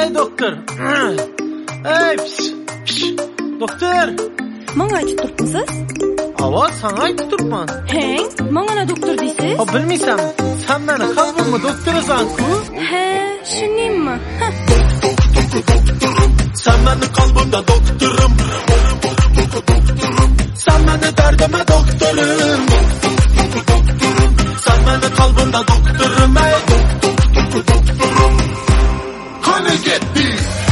Ey doktor. Ey doktor. Manga aytib turibsiz? Ava, sana aytib turibman. Heng, manga na doktor deysiz? Ha, bilmaysan, sen meni qalbimni doktorisan-ku. He, shuningmi? Sen meni qalbimda doktorim. Sen meni dardime doktorim. Sen meni qalbimda doktorim. Ey doktorim. Qani ketdi.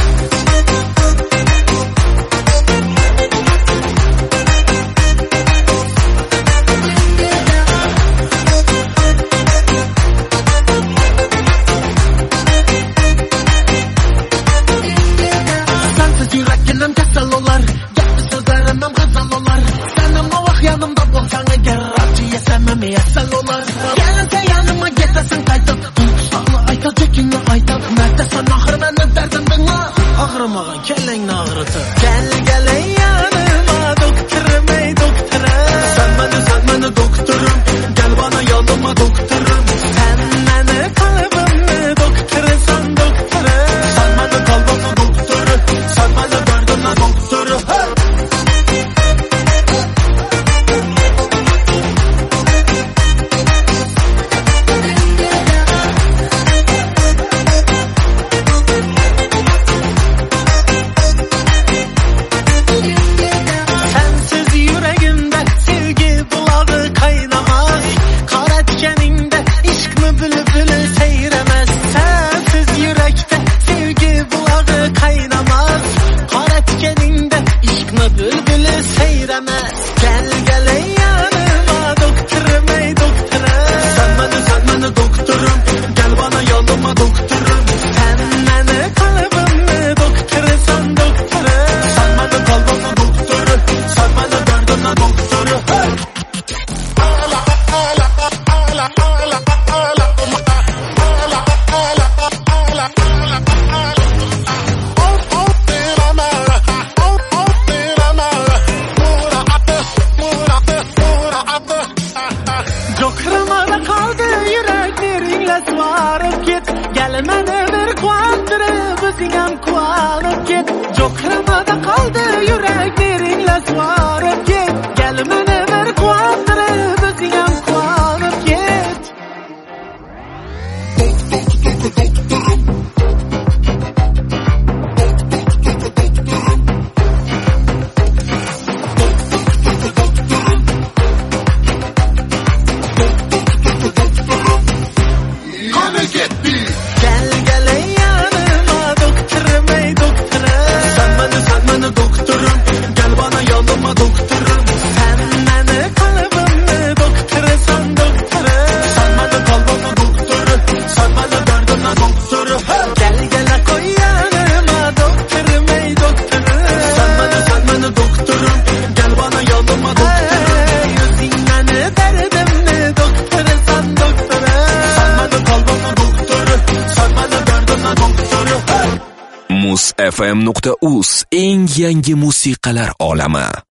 Ağrımağın kellengni ağrıtır. Gel ey yanıma doktorum, ey doktorum. Sen beni doktorum. Gel bana yanıma doktorum. Sen beni kalbimni doktorusan doktorum. Sen beni kalbimni doktoru. Sen beni derdimni doktoru. Gel ey yanıma doktorum, ey doktorum. Sen beni doktorum. Gel bana yanıma doktorum. Sen beni kalbimni doktorusan doktorum. Sen beni kalbimni doktoru. Sen beni derdimni doktoru. Jokramada kaldı yüreklerimle svarıp git. Gel meni bir kuandırıp özüngem kuanıp git. Jokramada kaldı yüreklerimle svarıp git. Gel meni bir kuandırıp özüngem kuanıp git. Gel ey yanıma doktorum, ey doktorum. Sen beni doktorum. Gel bana yanıma doktorum. Sen beni kalbimni doktorusan doktorum. Sen beni kalbimni doktoru. Sen beni derdimni doktoru. Gel koy yanıma doktorum, ey doktorum. Sen beni doktorum. Gel bana yanıma doktorum. Yüzün beni derdimni doktorusan doktorum. Sen beni kalbimni doktoru. Sen beni derdimni doktoru. Muz FM.uz eng yangi musiqalar olami.